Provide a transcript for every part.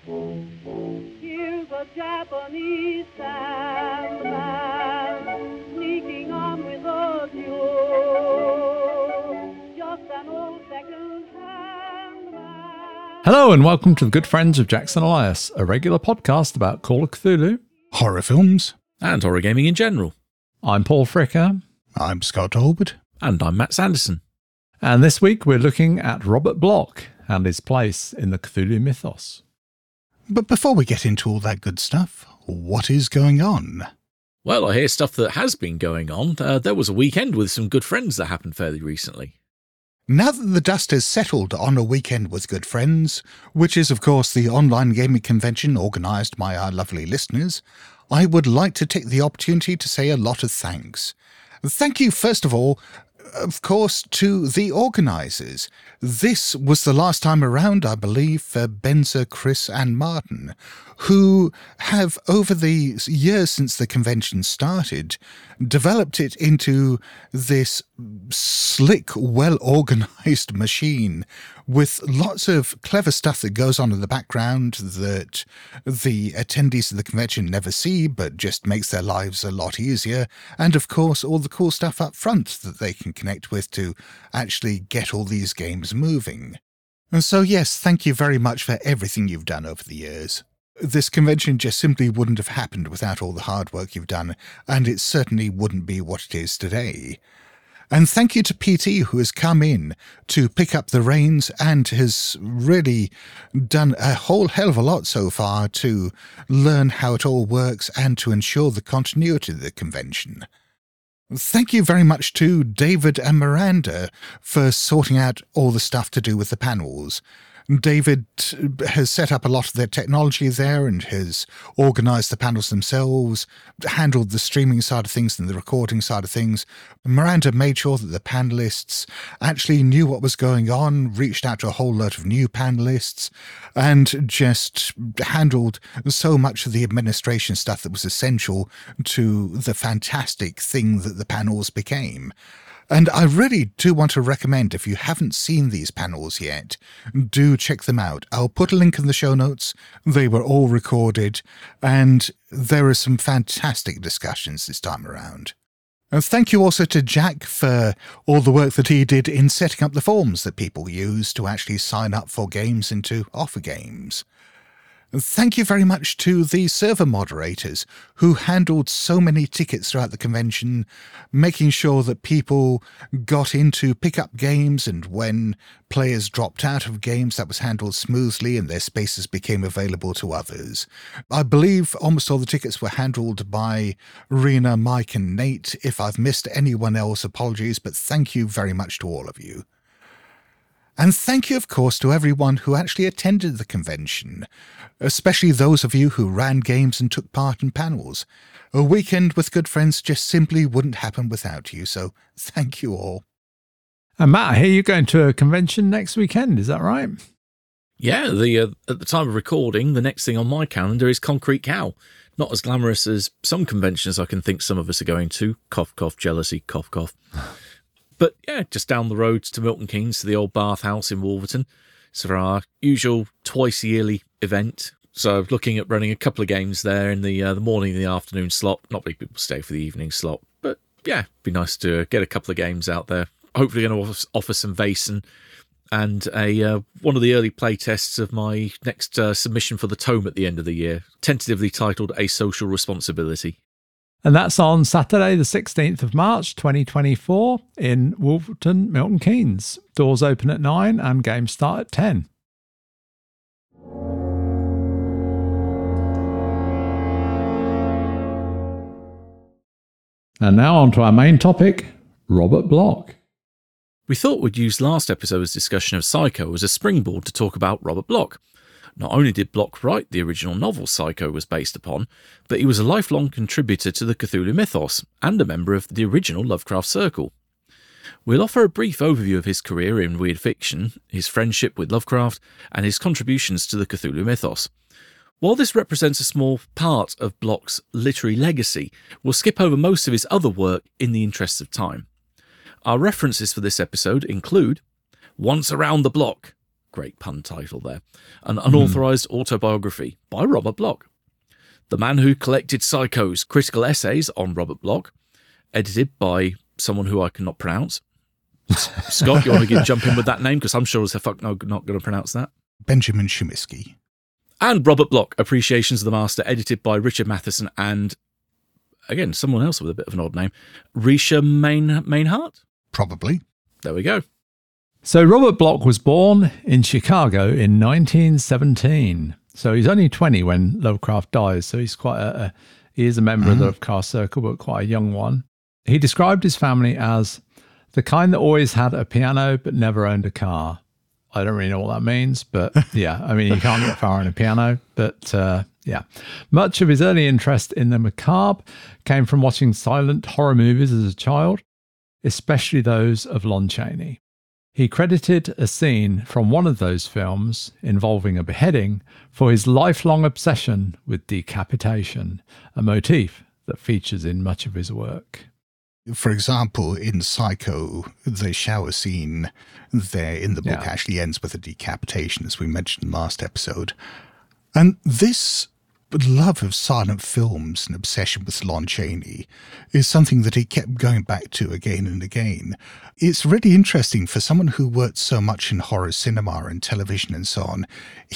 Here's a Japanese sandman sneaking on with a mule. Just an old second-hand man. Hello and welcome to the Good Friends of Jackson Elias, a regular podcast about Call of Cthulhu, horror films, and horror gaming in general. I'm Paul Fricker. I'm Scott Holbert. And I'm Matt Sanderson. And this week we're looking at Robert Bloch and his place in the Cthulhu mythos. But before we get into all that good stuff, what is going on? Well, I hear stuff that has been going on. There was a weekend with some good friends that happened fairly recently. Now that the dust has settled on a weekend with good friends, which is of course the online gaming convention organised by our lovely listeners, I would like to take the opportunity to say a lot of thanks. Thank you, first of all, of course, to the organisers. This was the last time around, I believe, for Benza, Chris and Martin, who have, over the years since the convention started, developed it into this slick, well-organised machine with lots of clever stuff that goes on in the background that the attendees of the convention never see, but just makes their lives a lot easier. And of course, all the cool stuff up front that they can connect with to actually get all these games moving. And so yes, thank you very much for everything you've done over the years. This convention just simply wouldn't have happened without all the hard work you've done, and it certainly wouldn't be what it is today. And thank you to PT, who has come in to pick up the reins and has really done a whole hell of a lot so far to learn how it all works and to ensure the continuity of the convention. Thank you very much to David and Miranda for sorting out all the stuff to do with the panels. David has set up a lot of their technology there and has organised the panels themselves, handled the streaming side of things and the recording side of things. Miranda made sure that the panellists actually knew what was going on, reached out to a whole lot of new panellists, and just handled so much of the administration stuff that was essential to the fantastic thing that the panels became. And I really do want to recommend, if you haven't seen these panels yet, do check them out. I'll put a link in the show notes. They were all recorded, and there are some fantastic discussions this time around. And thank you also to Jack for all the work that he did in setting up the forms that people use to actually sign up for games and to offer games. Thank you very much to the server moderators who handled so many tickets throughout the convention, making sure that people got in to pick up games, and when players dropped out of games, that was handled smoothly and their spaces became available to others. I believe almost all the tickets were handled by Rena, Mike and Nate. If I've missed anyone else, apologies, but thank you very much to all of you. And thank you, of course, to everyone who actually attended the convention, especially those of you who ran games and took part in panels. A weekend with good friends just simply wouldn't happen without you, so thank you all. And Matt, I hear you're going to a convention next weekend, is that right? Yeah, at the time of recording, the next thing on my calendar is Concrete Cow. Not as glamorous as some conventions I can think some of us are going to. Cough, cough, jealousy, cough, cough. But yeah, just down the road to Milton Keynes, to the old bathhouse in Wolverton. So for our usual twice-yearly event. So looking at running a couple of games there in the morning and the afternoon slot. Not many people stay for the evening slot. But yeah, it'd be nice to get a couple of games out there. Hopefully going to offer some Vaesen and one of the early play tests of my next submission for the tome at the end of the year. Tentatively titled A Social Responsibility. And that's on Saturday, the 16th of March, 2024 in Wolverton, Milton Keynes. Doors open at 9 and games start at 10. And now on to our main topic, Robert Bloch. We thought we'd use last episode's discussion of Psycho as a springboard to talk about Robert Bloch. Not only did Bloch write the original novel Psycho was based upon, but he was a lifelong contributor to the Cthulhu mythos and a member of the original Lovecraft Circle. We'll offer a brief overview of his career in weird fiction, his friendship with Lovecraft, and his contributions to the Cthulhu mythos. While this represents a small part of Bloch's literary legacy, we'll skip over most of his other work in the interests of time. Our references for this episode include Once Around the Block, great pun title there. An unauthorized autobiography by Robert Bloch. The man who collected Psycho's critical essays on Robert Bloch, edited by someone who I cannot pronounce. Scott, you want to jump in with that name? Because I'm sure as a fuck not going to pronounce that. Benjamin Chemiskey. And Robert Bloch, Appreciations of the Master, edited by Richard Matheson and, again, someone else with a bit of an odd name, Risha Mainhart? Probably. There we go. So Robert Bloch was born in Chicago in 1917. So he's only 20 when Lovecraft dies. So he's quite he is a member of the Lovecraft Circle, but quite a young one. He described his family as the kind that always had a piano but never owned a car. I don't really know what that means, but yeah, I mean, you can't get far on a piano, but yeah. Much of his early interest in the macabre came from watching silent horror movies as a child, especially those of Lon Chaney. He credited a scene from one of those films involving a beheading for his lifelong obsession with decapitation, a motif that features in much of his work. For example, in Psycho, the shower scene there in the book actually ends with a decapitation, as we mentioned last episode. And this love of silent films and obsession with Lon Chaney is something that he kept going back to again and again. It's really interesting for someone who worked so much in horror cinema and television and so on.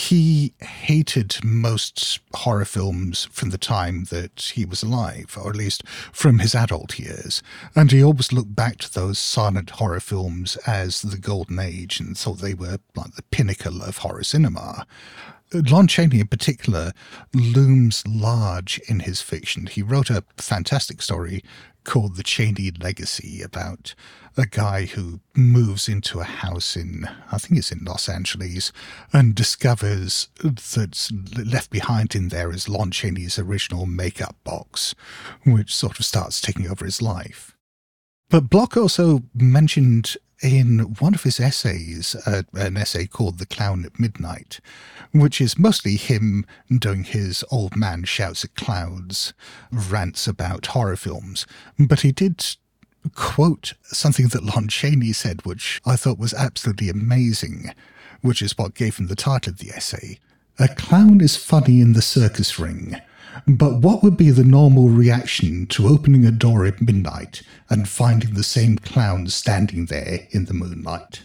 He hated most horror films from the time that he was alive, or at least from his adult years. And he always looked back to those silent horror films as the golden age and thought they were like the pinnacle of horror cinema. Lon Chaney in particular looms large in his fiction. He wrote a fantastic story called The Chaney Legacy about a guy who moves into a house in, I think it's in Los Angeles, and discovers that left behind in there is Lon Chaney's original makeup box, which sort of starts taking over his life. But Bloch also mentioned in one of his essays, an essay called The Clown at Midnight, which is mostly him doing his old man shouts at clouds rants about horror films. But he did quote something that Lon Chaney said, which I thought was absolutely amazing, which is what gave him the title of the essay. A clown is funny in the circus ring, but what would be the normal reaction to opening a door at midnight and finding the same clown standing there in the moonlight?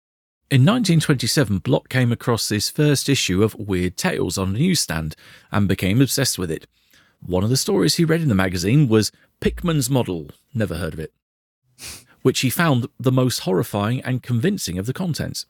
In 1927, Bloch came across his first issue of Weird Tales on a newsstand and became obsessed with it. One of the stories he read in the magazine was Pickman's Model, never heard of it, which he found the most horrifying and convincing of the contents.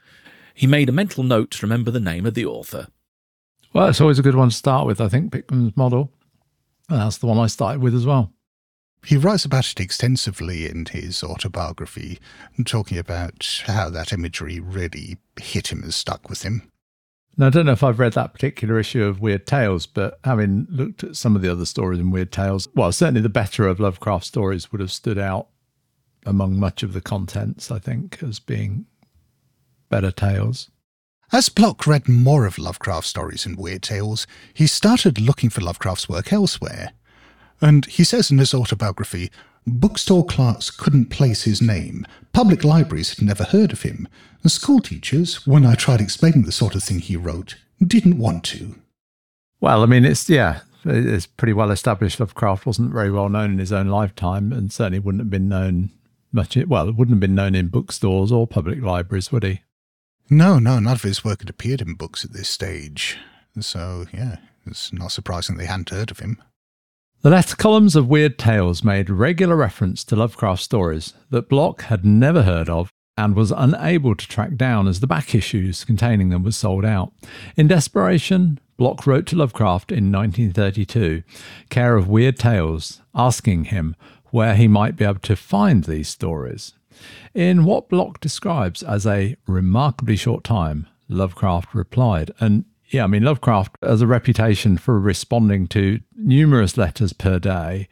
He made a mental note to remember the name of the author. Well, it's always a good one to start with, I think, Pickman's Model. And that's the one I started with as well. He writes about it extensively in his autobiography, talking about how that imagery really hit him and stuck with him. Now, I don't know if I've read that particular issue of Weird Tales, but having looked at some of the other stories in Weird Tales, well, certainly the better of Lovecraft stories would have stood out among much of the contents, I think, as being better tales. As Bloch read more of Lovecraft stories and Weird Tales, he started looking for Lovecraft's work elsewhere. And he says in his autobiography, bookstore clerks couldn't place his name, public libraries had never heard of him, and school teachers, when I tried explaining the sort of thing he wrote, didn't want to. Well, I mean, it's pretty well established Lovecraft wasn't very well known in his own lifetime, and certainly wouldn't have been known much, well, it wouldn't have been known in bookstores or public libraries, would he? No, none of his work had appeared in books at this stage. So, yeah, it's not surprising they hadn't heard of him. The letter columns of Weird Tales made regular reference to Lovecraft stories that Bloch had never heard of and was unable to track down as the back issues containing them were sold out. In desperation, Bloch wrote to Lovecraft in 1932, care of Weird Tales, asking him where he might be able to find these stories. In what Bloch describes as a remarkably short time, Lovecraft replied. And yeah, I mean, Lovecraft has a reputation for responding to numerous letters per day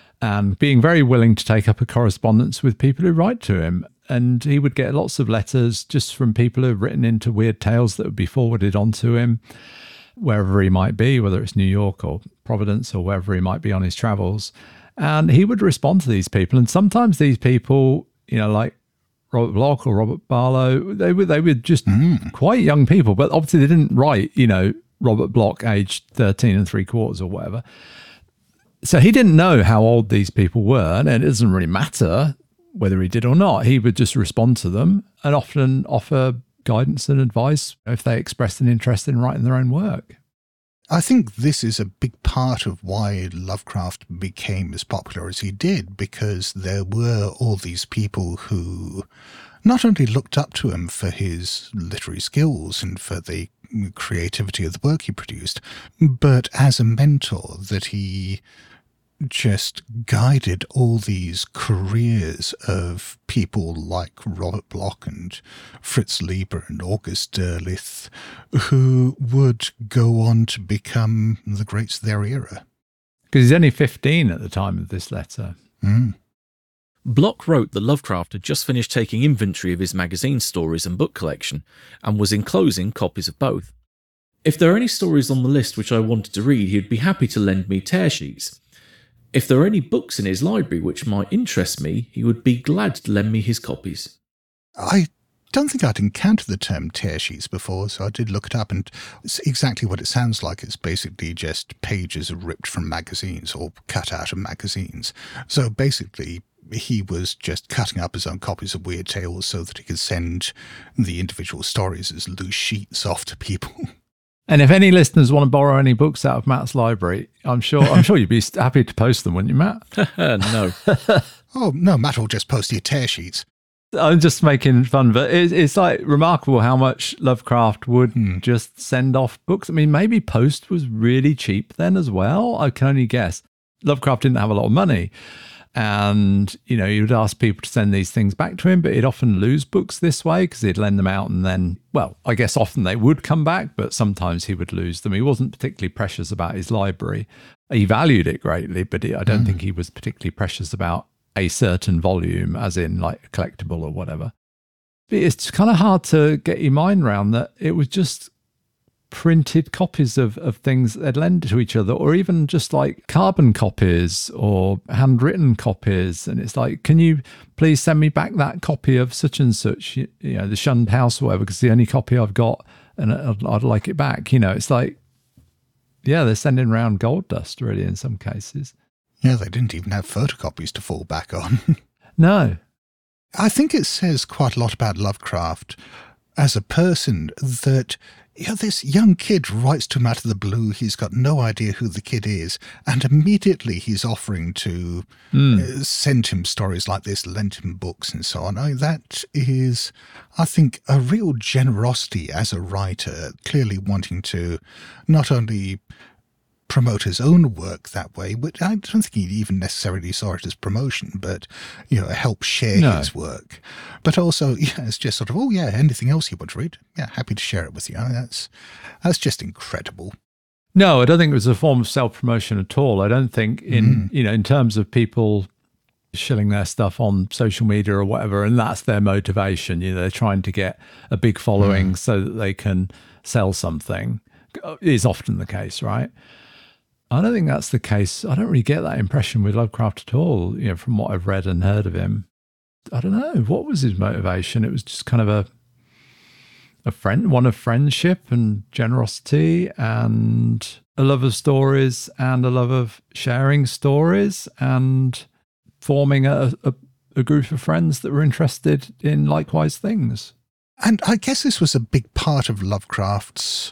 and being very willing to take up a correspondence with people who write to him. And he would get lots of letters just from people who have written into Weird Tales that would be forwarded on to him, wherever he might be, whether it's New York or Providence or wherever he might be on his travels. And he would respond to these people. And sometimes these people, you know, like Robert Bloch or Robert Barlow. They were just quite young people, but obviously they didn't write, Robert Bloch aged 13 3/4 or whatever. So he didn't know how old these people were, and it doesn't really matter whether he did or not. He would just respond to them and often offer guidance and advice if they expressed an interest in writing their own work. I think this is a big part of why Lovecraft became as popular as he did, because there were all these people who not only looked up to him for his literary skills and for the creativity of the work he produced, but as a mentor, that he just guided all these careers of people like Robert Bloch and Fritz Leiber and August Derleth, who would go on to become the greats of their era. Because he's only 15 at the time of this letter. Bloch wrote that Lovecraft had just finished taking inventory of his magazine stories and book collection, and was enclosing copies of both. If there are any stories on the list which I wanted to read, he'd be happy to lend me tear sheets. If there are any books in his library which might interest me, he would be glad to lend me his copies. I don't think I'd encountered the term tear sheets before, so I did look it up, and it's exactly what it sounds like. It's basically just pages ripped from magazines or cut out of magazines. So basically, he was just cutting up his own copies of Weird Tales so that he could send the individual stories as loose sheets off to people. And if any listeners want to borrow any books out of Matt's library, I'm sure you'd be happy to post them, wouldn't you, Matt? No. Oh, no, Matt will just post your tear sheets. I'm just making fun, but it's like remarkable how much Lovecraft would just send off books. I mean, maybe post was really cheap then as well. I can only guess. Lovecraft didn't have a lot of money. And, he would ask people to send these things back to him, but he'd often lose books this way because he'd lend them out and then, well, I guess often they would come back, but sometimes he would lose them. He wasn't particularly precious about his library. He valued it greatly, but I don't think he was particularly precious about a certain volume, as in like a collectible or whatever. But it's kind of hard to get your mind around that it was just printed copies of things that they'd lend to each other, or even just like carbon copies or handwritten copies. And it's like, can you please send me back that copy of such and such, the Shunned House or whatever, because it's the only copy I've got and I'd like it back. It's like, yeah, they're sending around gold dust really in some cases. Yeah, they didn't even have photocopies to fall back on. No. I think it says quite a lot about Lovecraft as a person that this young kid writes to him out of the blue. He's got no idea who the kid is. And immediately he's offering to send him stories like this, lend him books and so on. That is, I think, a real generosity as a writer, clearly wanting to not only promote his own work that way, but I don't think he even necessarily saw it as promotion, but, help share his work. But also, it's just sort of, anything else you want to read? Yeah, happy to share it with you. That's just incredible. No, I don't think it was a form of self-promotion at all. I don't think in terms of people shilling their stuff on social media or whatever, and that's their motivation. They're trying to get a big following so that they can sell something, is often the case, right? I don't think that's the case. I don't really get that impression with Lovecraft at all, from what I've read and heard of him. I don't know. What was his motivation? It was just kind of one of friendship and generosity and a love of stories and a love of sharing stories and forming a group of friends that were interested in likewise things. And I guess this was a big part of Lovecraft's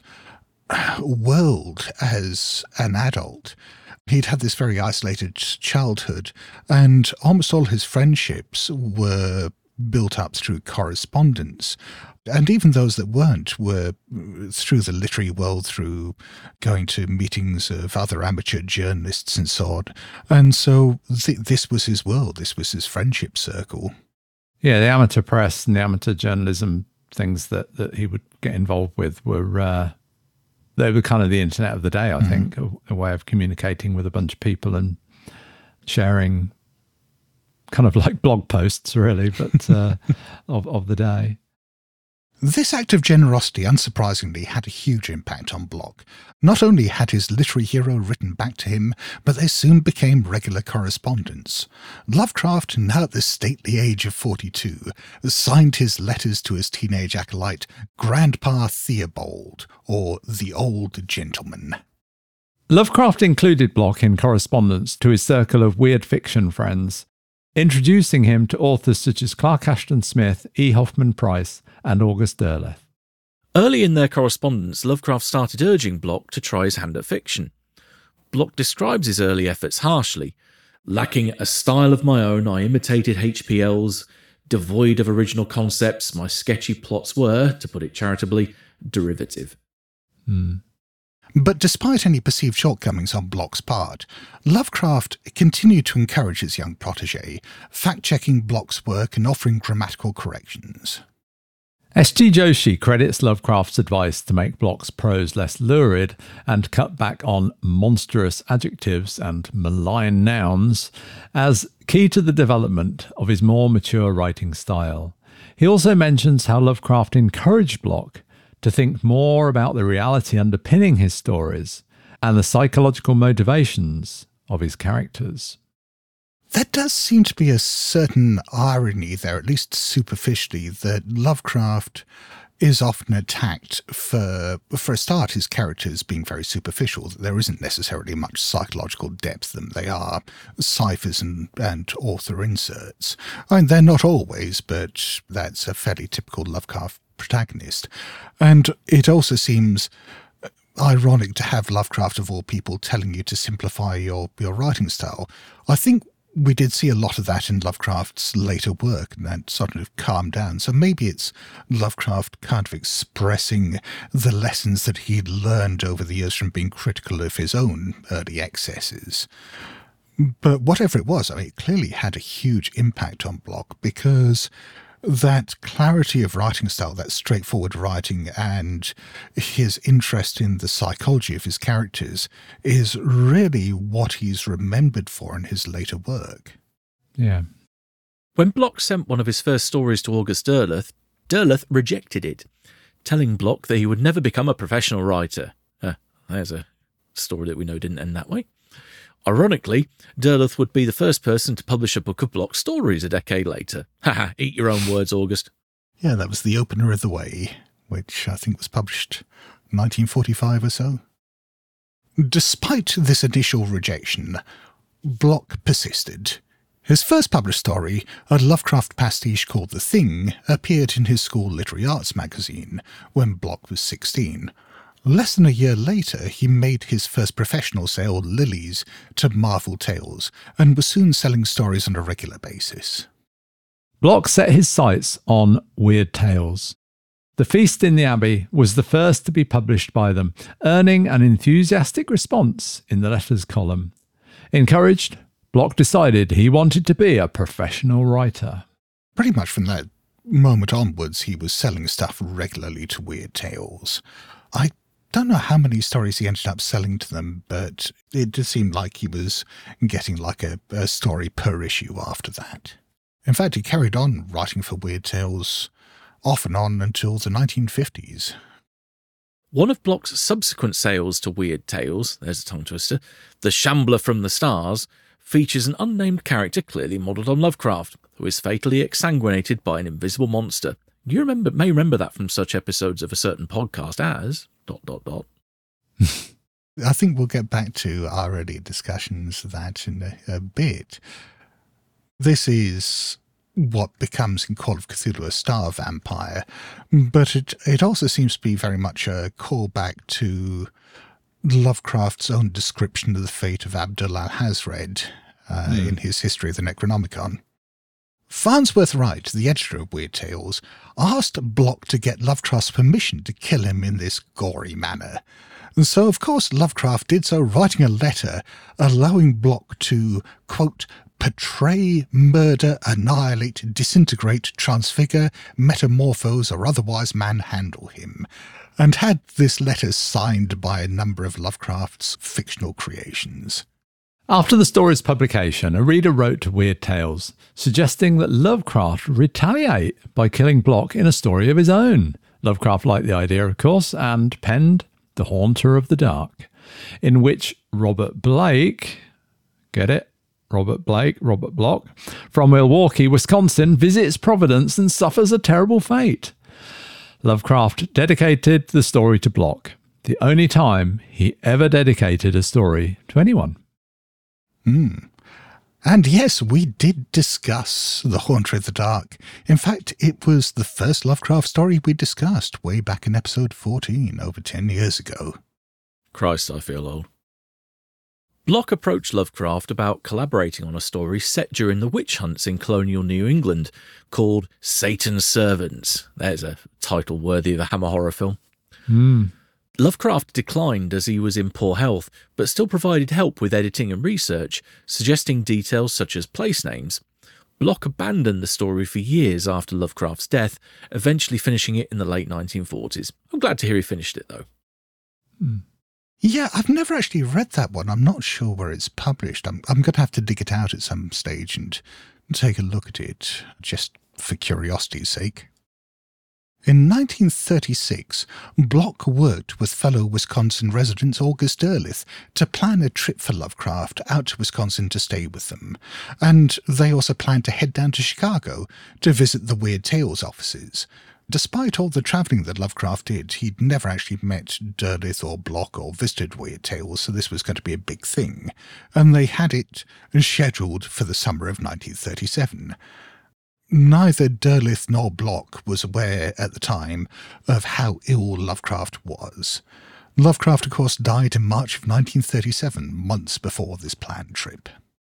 world as an adult. He'd had this very isolated childhood, and almost all his friendships were built up through correspondence. And even those that weren't were through the literary world, through going to meetings of other amateur journalists and so on. And so this was his world. This was his friendship circle. Yeah, the amateur press and the amateur journalism things that he would get involved with were they were kind of the internet of the day, I think, a way of communicating with a bunch of people and sharing kind of like blog posts, really, but of the day. This act of generosity, unsurprisingly, had a huge impact on Block. Not only had his literary hero written back to him, but they soon became regular correspondence. Lovecraft, now at the stately age of 42, signed his letters to his teenage acolyte, Grandpa Theobald, or the Old Gentleman. Lovecraft included Block in correspondence to his circle of weird fiction friends, introducing him to authors such as Clark Ashton Smith, E. Hoffman Price, and August Derleth. Early in their correspondence, Lovecraft started urging Block to try his hand at fiction. Block describes his early efforts harshly. Lacking a style of my own, I imitated H.P.L's. Devoid of original concepts, my sketchy plots were, to put it charitably, derivative. But despite any perceived shortcomings on Block's part, Lovecraft continued to encourage his young protégé, fact-checking Block's work and offering grammatical corrections. S.G. Joshi credits Lovecraft's advice to make Block's prose less lurid and cut back on monstrous adjectives and malign nouns as key to the development of his more mature writing style. He also mentions how Lovecraft encouraged Block to think more about the reality underpinning his stories and the psychological motivations of his characters. There does seem to be a certain irony there, at least superficially, that Lovecraft is often attacked for a start, his characters being very superficial, that there isn't necessarily much psychological depth to them. They are ciphers and author inserts. I mean, they're not always, but that's a fairly typical Lovecraft protagonist. And it also seems ironic to have Lovecraft, of all people, telling you to simplify your writing style. I think we did see a lot of that in Lovecraft's later work, and that sort of calmed down. So maybe it's Lovecraft kind of expressing the lessons that he'd learned over the years from being critical of his own early excesses. But whatever it was, I mean, it clearly had a huge impact on Block, because that clarity of writing style, that straightforward writing, and his interest in the psychology of his characters is really what he's remembered for in his later work. Yeah. When Block sent one of his first stories to August Derleth, Derleth rejected it, telling Block that he would never become a professional writer. There's a story that we know didn't end that way. Ironically, Derleth would be the first person to publish a book of Block stories a decade later. Haha, eat your own words, August. Yeah, that was The Opener of the Way, which I think was published 1945 or so. Despite this initial rejection, Block persisted. His first published story, a Lovecraft pastiche called The Thing, appeared in his school literary arts magazine when Block was 16. Less than a year later, he made his first professional sale, Lilies, to Marvel Tales, and was soon selling stories on a regular basis. Block set his sights on Weird Tales. The Feast in the Abbey was the first to be published by them, earning an enthusiastic response in the letters column. Encouraged, Block decided he wanted to be a professional writer. Pretty much from that moment onwards, he was selling stuff regularly to Weird Tales. I don't know how many stories he ended up selling to them, but it just seemed like he was getting like a story per issue after that. In fact, he carried on writing for Weird Tales off and on until the 1950s. One of Block's subsequent sales to Weird Tales, there's a tongue twister, The Shambler from the Stars, features an unnamed character clearly modelled on Lovecraft, who is fatally exsanguinated by an invisible monster. You may remember that from such episodes of a certain podcast as... ... I think we'll get back to our earlier discussions of that in a bit. This is what becomes in Call of Cthulhu a star vampire, but it also seems to be very much a callback to Lovecraft's own description of the fate of Abdul Alhazred in his History of the Necronomicon. Farnsworth Wright, the editor of Weird Tales, asked Block to get Lovecraft's permission to kill him in this gory manner. And so, of course, Lovecraft did so, writing a letter allowing Block to, quote, portray, murder, annihilate, disintegrate, transfigure, metamorphose, or otherwise manhandle him, and had this letter signed by a number of Lovecraft's fictional creations. After the story's publication, a reader wrote to Weird Tales, suggesting that Lovecraft retaliate by killing Block in a story of his own, Lovecraft liked the idea, of course, and penned The Haunter of the Dark, in which Robert Blake, get it? Robert Bloch, from Milwaukee, Wisconsin, visits Providence and suffers a terrible fate. Lovecraft dedicated the story to Bloch, the only time he ever dedicated a story to anyone. And yes, we did discuss The Haunter of the Dark. In fact, it was the first Lovecraft story we discussed way back in episode 14, over 10 years ago. Christ, I feel old. Bloch approached Lovecraft about collaborating on a story set during the witch hunts in colonial New England called Satan's Servants. There's a title worthy of a Hammer horror film. Lovecraft declined as he was in poor health, but still provided help with editing and research, suggesting details such as place names. Bloch abandoned the story for years after Lovecraft's death, eventually finishing it in the late 1940s. I'm glad to hear he finished it, though. Yeah, I've never actually read that one. I'm not sure where it's published. I'm going to have to dig it out at some stage and take a look at it, just for curiosity's sake. In 1936, Bloch worked with fellow Wisconsin resident August Derleth to plan a trip for Lovecraft out to Wisconsin to stay with them, and they also planned to head down to Chicago to visit the Weird Tales offices. Despite all the travelling that Lovecraft did, he'd never actually met Derleth or Bloch or visited Weird Tales, so this was going to be a big thing, and they had it scheduled for the summer of 1937. Neither Derleth nor Bloch was aware at the time of how ill Lovecraft was. Lovecraft, of course, died in March of 1937, months before this planned trip.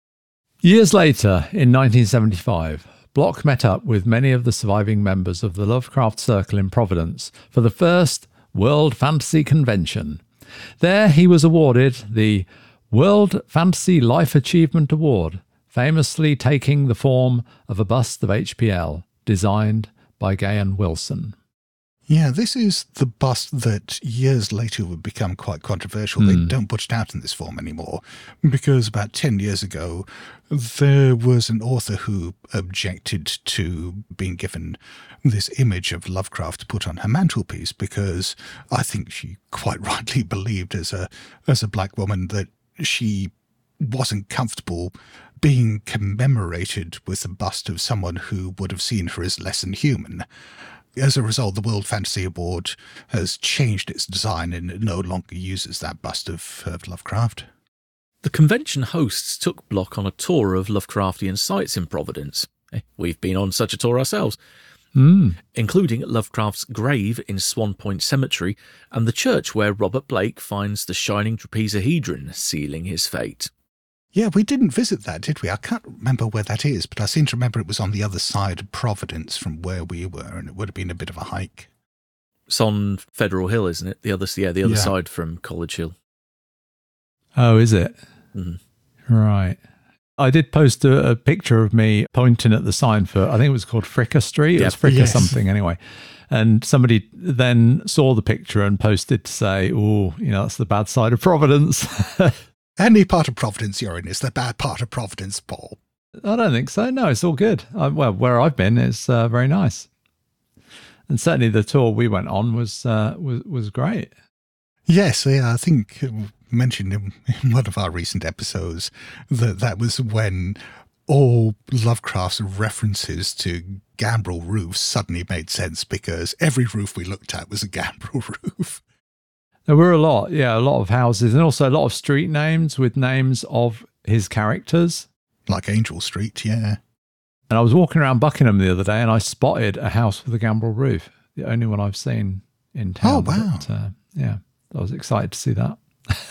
Years later, in 1975, Bloch met up with many of the surviving members of the Lovecraft Circle in Providence for the first World Fantasy Convention. There he was awarded the World Fantasy Life Achievement Award, famously taking the form of a bust of HPL, designed by Gahan Wilson. Yeah, this is the bust that years later would become quite controversial. They don't put it out in this form anymore, because about 10 years ago, there was an author who objected to being given this image of Lovecraft to put on her mantelpiece, because I think she quite rightly believed as a black woman that she wasn't comfortable being commemorated with a bust of someone who would have seen her as less than human. As a result, the World Fantasy Award has changed its design and it no longer uses that bust of Lovecraft. The convention hosts took Bloch on a tour of Lovecraftian sites in Providence. We've been on such a tour ourselves, including Lovecraft's grave in Swan Point Cemetery and the church where Robert Blake finds the shining trapezahedron sealing his fate. Yeah, we didn't visit that, did we? I can't remember where that is, but I seem to remember it was on the other side of Providence from where we were, and it would have been a bit of a hike. It's on Federal Hill, isn't it? The other side from College Hill. Oh, is it? Mm-hmm. Right. I did post a picture of me pointing at the sign for, I think it was called Fricker Street. It was Fricker something anyway. And somebody then saw the picture and posted to say, oh, that's the bad side of Providence. Any part of Providence you're in is the bad part of Providence, Paul. I don't think so. No, it's all good. Well, where I've been is very nice. And certainly the tour we went on was great. Yes, yeah, I think mentioned in one of our recent episodes that was when all Lovecraft's references to gambrel roofs suddenly made sense, because every roof we looked at was a gambrel roof. There were a lot of houses and also a lot of street names with names of his characters. Like Angel Street, yeah. And I was walking around Buckingham the other day and I spotted a house with a gambrel roof, the only one I've seen in town. Oh, wow. But, I was excited to see that.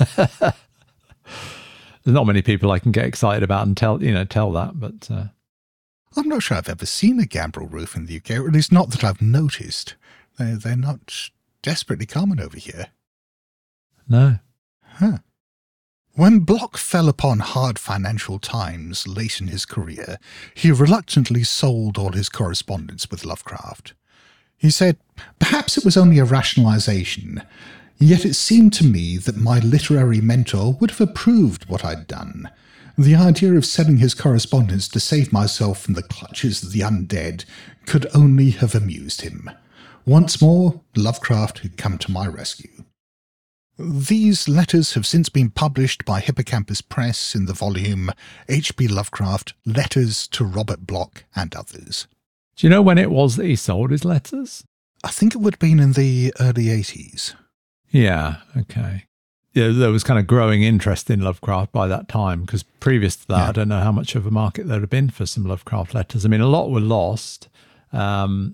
There's not many people I can get excited about and tell that, but... I'm not sure I've ever seen a gambrel roof in the UK, or at least not that I've noticed. They're not desperately common over here. No. Huh. When Bloch fell upon hard financial times late in his career, he reluctantly sold all his correspondence with Lovecraft. He said, "Perhaps it was only a rationalization, yet it seemed to me that my literary mentor would have approved what I'd done. The idea of selling his correspondence to save myself from the clutches of the undead could only have amused him. Once more, Lovecraft had come to my rescue. These letters have since been published by Hippocampus Press in the volume H.P. Lovecraft, Letters to Robert Bloch and Others. Do you know when it was that he sold his letters? I think it would have been in the early 80s. Yeah, okay. Yeah, there was kind of growing interest in Lovecraft by that time, because previous to that, Yeah. I don't know how much of a market there had been for some Lovecraft letters. I mean, a lot were lost, and,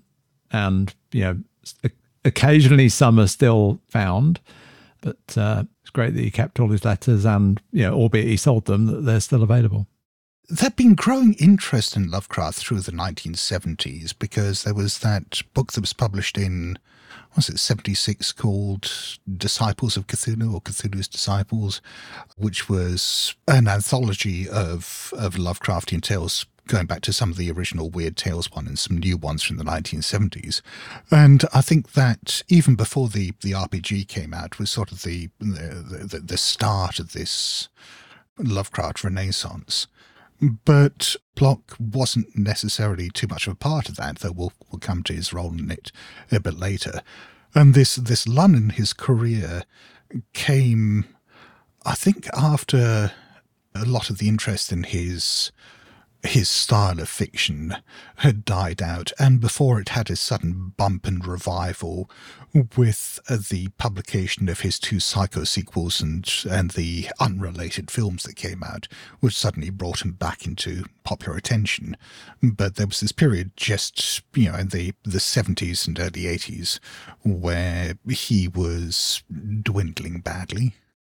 occasionally some are still found, but it's great that he kept all his letters and, albeit he sold them, that they're still available. There'd been growing interest in Lovecraft through the 1970s because there was that book that was published in, 76, called Disciples of Cthulhu, or Cthulhu's Disciples, which was an anthology of Lovecraftian tales going back to some of the original Weird Tales one and some new ones from the 1970s. And I think that even before the RPG came out was sort of the start of this Lovecraft renaissance. But Bloch wasn't necessarily too much of a part of that, though we'll come to his role in it a bit later. And this lull in his career came, I think, after a lot of the interest in his style of fiction had died out, and before it had a sudden bump and revival with the publication of his 2 Psycho sequels and the unrelated films that came out, which suddenly brought him back into popular attention. But there was this period just, in the 70s and early 80s where he was dwindling badly.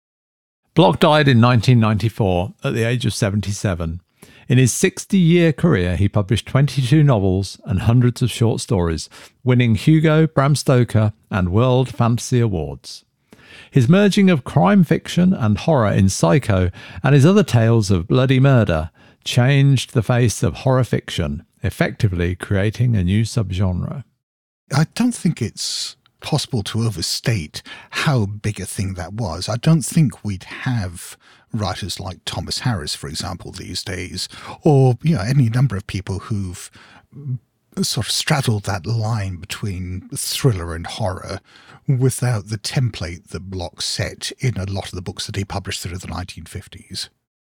Bloch died in 1994 at the age of 77. In his 60-year career, he published 22 novels and hundreds of short stories, winning Hugo, Bram Stoker, and World Fantasy Awards. His merging of crime fiction and horror in Psycho and his other tales of bloody murder changed the face of horror fiction, effectively creating a new subgenre. I don't think it's possible to overstate how big a thing that was. I don't think we'd have writers like Thomas Harris, for example, these days, or any number of people who've sort of straddled that line between thriller and horror without the template that Bloch set in a lot of the books that he published through the 1950s.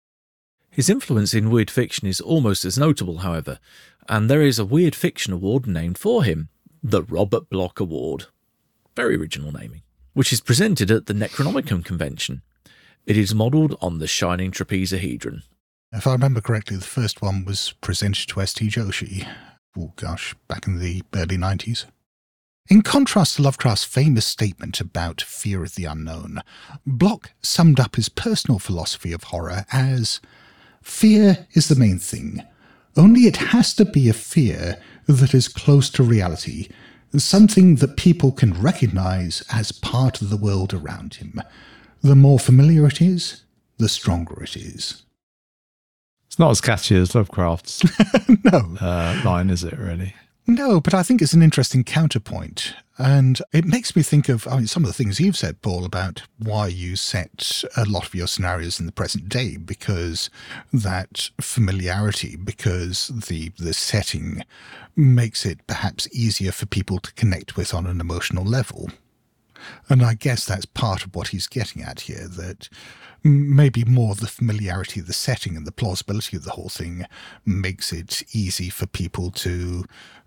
His influence in weird fiction is almost as notable, however, and there is a weird fiction award named for him, the Robert Bloch Award. Very original naming, which is presented at the Necronomicon convention. It is modelled on the Shining Trapezohedron. If I remember correctly, the first one was presented to S.T. Joshi, back in the early 90s. In contrast to Lovecraft's famous statement about fear of the unknown, Bloch summed up his personal philosophy of horror as, "Fear is the main thing. Only it has to be a fear that is close to reality, something that people can recognize as part of the world around him. The more familiar it is, the stronger it is." It's not as catchy as Lovecraft's No. line, is it, really? No, but I think it's an interesting counterpoint. And it makes me think of some of the things you've said, Paul, about why you set a lot of your scenarios in the present day, because that familiarity, because the setting makes it perhaps easier for people to connect with on an emotional level. And I guess that's part of what he's getting at here, that maybe more the familiarity of the setting and the plausibility of the whole thing makes it easy for people to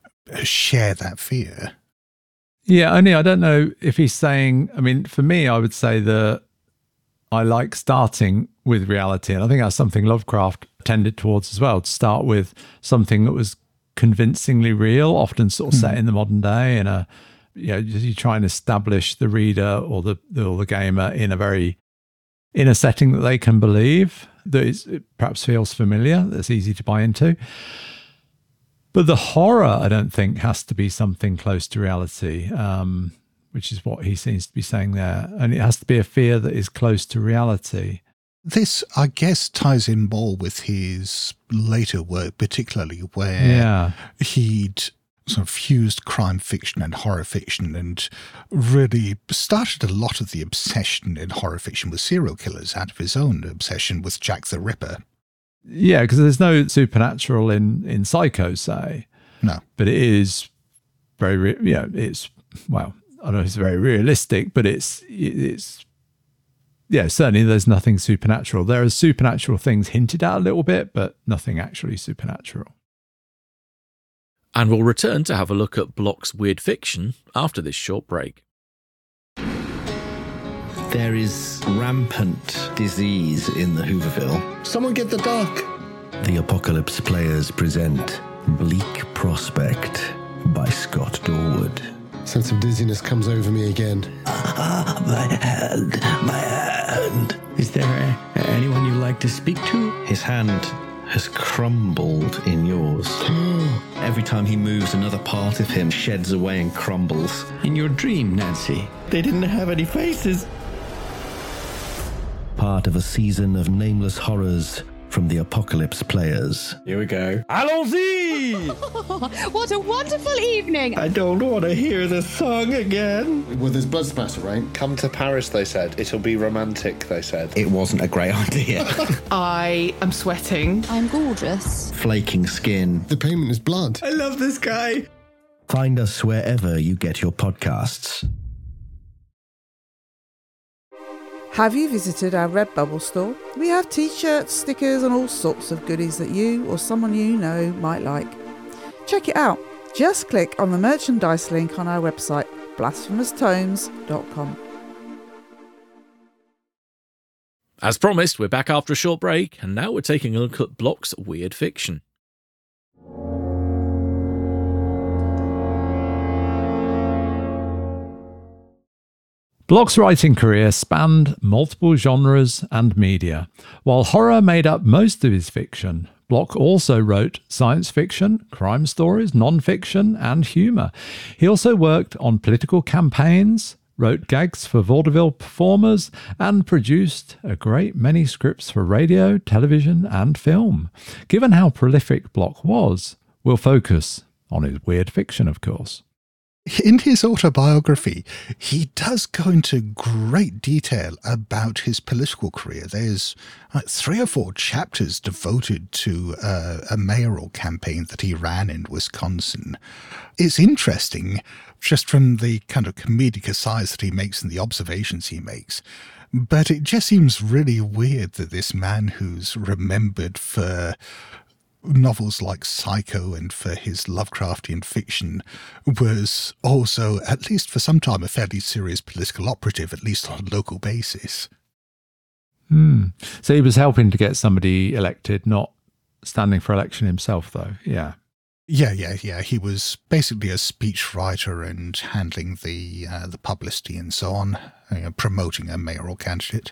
share that fear. Yeah, only I don't know if he's saying, for me, I would say that I like starting with reality. And I think that's something Lovecraft tended towards as well, to start with something that was convincingly real, often sort of set in the modern day, and you try and establish the reader or the gamer in a setting that they can believe, that it perhaps feels familiar, that's easy to buy into. But the horror, I don't think, has to be something close to reality, which is what he seems to be saying there. And it has to be a fear that is close to reality. This, I guess, ties in more with his later work, particularly where he'd sort of fused crime fiction and horror fiction and really started a lot of the obsession in horror fiction with serial killers out of his own obsession with Jack the Ripper. Yeah, because there's no supernatural in Psycho, say. No. But it is very, it's well, I don't know if it's very realistic, but it's certainly there's nothing supernatural. There are supernatural things hinted at a little bit, but nothing actually supernatural. And we'll return to have a look at Block's weird fiction after this short break. There is rampant disease in the Hooverville. Someone get the doc. The Apocalypse Players present Bleak Prospect by Scott Dorward. Sense of dizziness comes over me again. My hand. Is there anyone you'd like to speak to? His hand has crumbled in yours. Every time he moves, another part of him sheds away and crumbles. In your dream, Nancy, they didn't have any faces. Part of a season of nameless horrors from the Apocalypse Players. Here we go. Allons-y! What a wonderful evening! I don't want to hear the song again. Well, there's blood splatter, right? Come to Paris, they said. It'll be romantic, they said. It wasn't a great idea. I am sweating. I'm gorgeous. Flaking skin. The payment is blood. I love this guy. Find us wherever you get your podcasts. Have you visited our Redbubble store? We have t-shirts, stickers and all sorts of goodies that you or someone you know might like. Check it out. Just click on the merchandise link on our website, blasphemoustomes.com. As promised, we're back after a short break, and now we're taking a look at Block's weird fiction. Block's writing career spanned multiple genres and media. While horror made up most of his fiction, Block also wrote science fiction, crime stories, non-fiction, and humour. He also worked on political campaigns, wrote gags for vaudeville performers, and produced a great many scripts for radio, television, and film. Given how prolific Block was, we'll focus on his weird fiction, of course. In his autobiography, he does go into great detail about his political career. There's 3 or 4 chapters devoted to a mayoral campaign that he ran in Wisconsin. It's interesting, just from the kind of comedic asides that he makes and the observations he makes. But it just seems really weird that this man who's remembered for novels like Psycho and for his Lovecraftian fiction was also, at least for some time, a fairly serious political operative, at least on a local basis. So he was helping to get somebody elected, not standing for election himself, though. Yeah. Yeah. He was basically a speechwriter and handling the publicity and so on, promoting a mayoral candidate.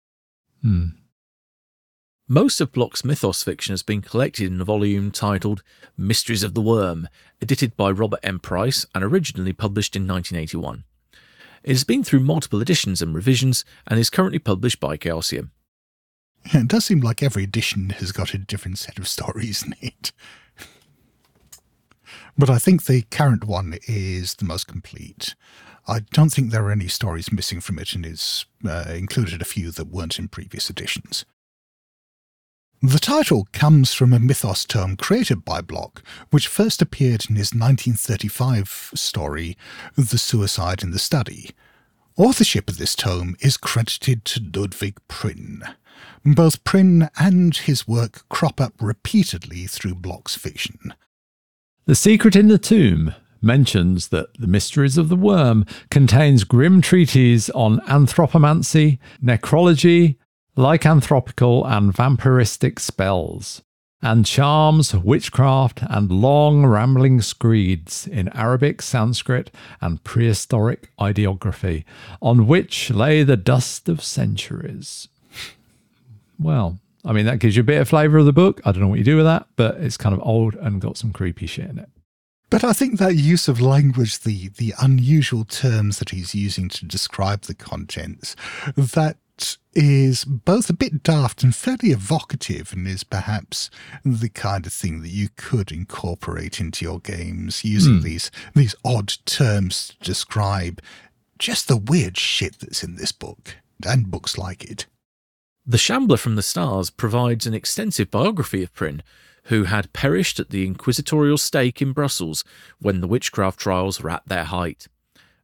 Most of Block's mythos fiction has been collected in a volume titled Mysteries of the Worm, edited by Robert M. Price and originally published in 1981. It has been through multiple editions and revisions and is currently published by Chaosium. It does seem like every edition has got a different set of stories in it. But I think the current one is the most complete. I don't think there are any stories missing from it, and it's included a few that weren't in previous editions. The title comes from a mythos tome created by Block, which first appeared in his 1935 story, The Suicide in the Study. Authorship of this tome is credited to Ludwig Prynne. Both Prynne and his work crop up repeatedly through Block's fiction. The Secret in the Tomb mentions that The Mysteries of the Worm contains grim treatises on anthropomancy, necrology, lycanthropical and vampiristic spells, and charms, witchcraft, and long rambling screeds in Arabic, Sanskrit, and prehistoric ideography, on which lay the dust of centuries. Well, I mean, that gives you a bit of flavour of the book. I don't know what you do with that, but it's kind of old and got some creepy shit in it. But I think that use of language, the unusual terms that he's using to describe the contents, that is both a bit daft and fairly evocative, and is perhaps the kind of thing that you could incorporate into your games, using these odd terms to describe just the weird shit that's in this book, and books like it. The Shambler from the Stars provides an extensive biography of Prynne, who had perished at the inquisitorial stake in Brussels when the witchcraft trials were at their height.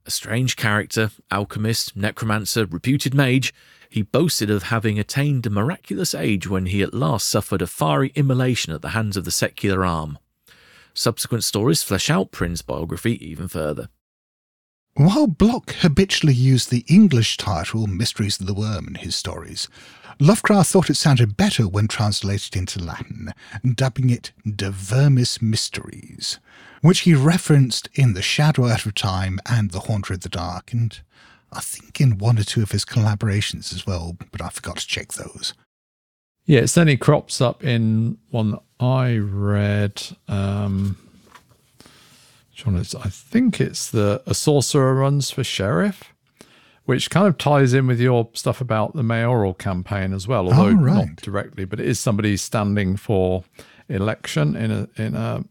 A strange character, alchemist, necromancer, reputed mage, he boasted of having attained a miraculous age when he at last suffered a fiery immolation at the hands of the secular arm. Subsequent stories flesh out Prynne's biography even further. While Block habitually used the English title Mysteries of the Worm in his stories, Lovecraft thought it sounded better when translated into Latin, dubbing it De Vermis Mysteries, which he referenced in The Shadow Out of Time and The Haunter of the Dark, and I think in one or two of his collaborations as well, but I forgot to check those. Yeah, it certainly crops up in one that I read. I think it's A Sorcerer Runs for Sheriff, which kind of ties in with your stuff about the mayoral campaign as well, although not directly, but it is somebody standing for election in a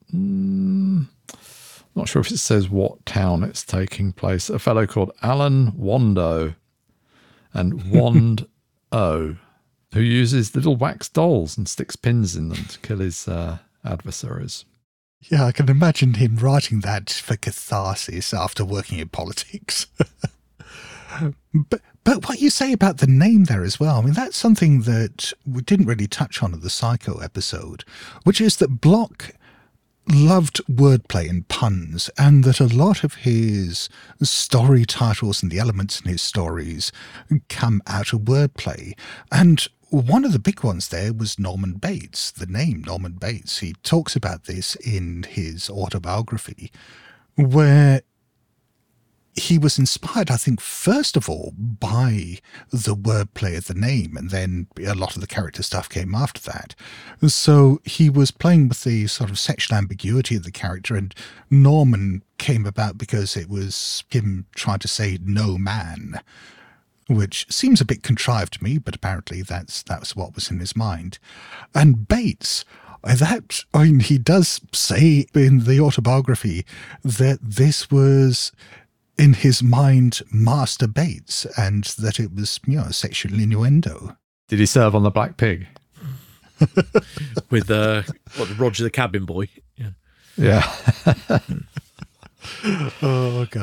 not sure if it says what town it's taking place. A fellow called Alan Wando and Wand O, who uses little wax dolls and sticks pins in them to kill his adversaries. Yeah, I can imagine him writing that for catharsis after working in politics. But what you say about the name there as well, I mean, that's something that we didn't really touch on in the Psycho episode, which is that Block loved wordplay and puns, and that a lot of his story titles and the elements in his stories come out of wordplay. And one of the big ones there was Norman Bates, the name Norman Bates. He talks about this in his autobiography, where he was inspired, I think, first of all, by the wordplay of the name, and then a lot of the character stuff came after that. So he was playing with the sort of sexual ambiguity of the character, and Norman came about because it was him trying to say no man, which seems a bit contrived to me, but apparently that's what was in his mind. And Bates, he does say in the autobiography that this was, in his mind, Master Bates, and that it was, a sexual innuendo. Did he serve on the Black Pig? With Roger the Cabin Boy? Yeah. Oh, God.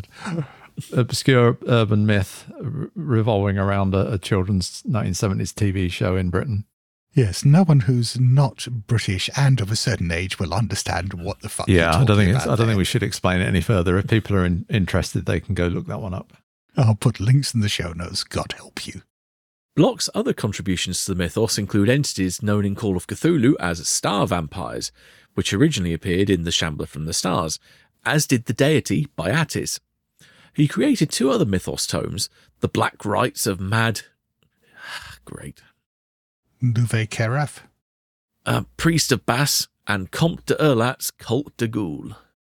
Obscure urban myth revolving around a children's 1970s TV show in Britain. Yes, no one who's not British and of a certain age will understand what the fuck. Yeah, I don't think we should explain it any further. If people are interested, they can go look that one up. I'll put links in the show notes. God help you. Block's other contributions to the mythos include entities known in Call of Cthulhu as star vampires, which originally appeared in The Shambler from the Stars, as did the deity Byatis. He created two other mythos tomes, The Black Rites of Mad... Great. Louvet Keraf. Priest of Bass, and Comte de Erlat's Cult de Ghoul.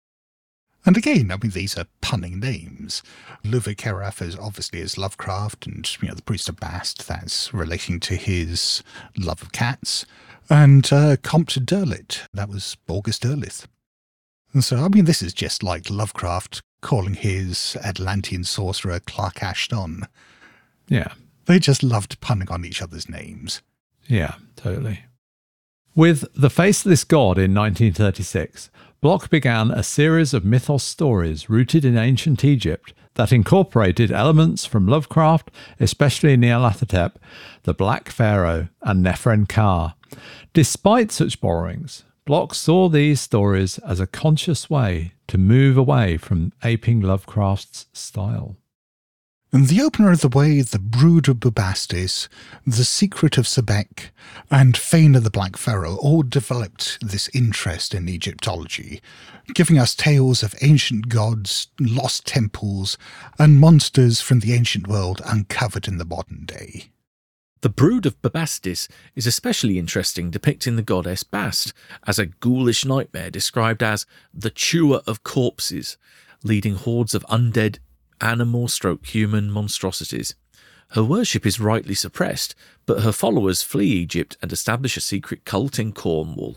And again, I mean, these are punning names. Louvet Keraf is obviously is Lovecraft, and the Priest of Bast, that's relating to his love of cats. And Comte d'Erlit, that was August Derleth. And so, I mean, this is just like Lovecraft calling his Atlantean sorcerer Clark Ashton. Yeah. They just loved punning on each other's names. Yeah, totally. With The Faceless God in 1936, Block began a series of mythos stories rooted in ancient Egypt that incorporated elements from Lovecraft, especially Nyarlathotep, the Black Pharaoh, and Nefren-Ka. Despite such borrowings, Block saw these stories as a conscious way to move away from aping Lovecraft's style. The Opener of the Way, The Brood of Bubastis, The Secret of Sebek, and Fëanor the Black Pharaoh all developed this interest in Egyptology, giving us tales of ancient gods, lost temples, and monsters from the ancient world uncovered in the modern day. The Brood of Bubastis is especially interesting, depicting the goddess Bast as a ghoulish nightmare described as the chewer of corpses, leading hordes of undead animal-human monstrosities. Her worship is rightly suppressed, but her followers flee Egypt and establish a secret cult in Cornwall.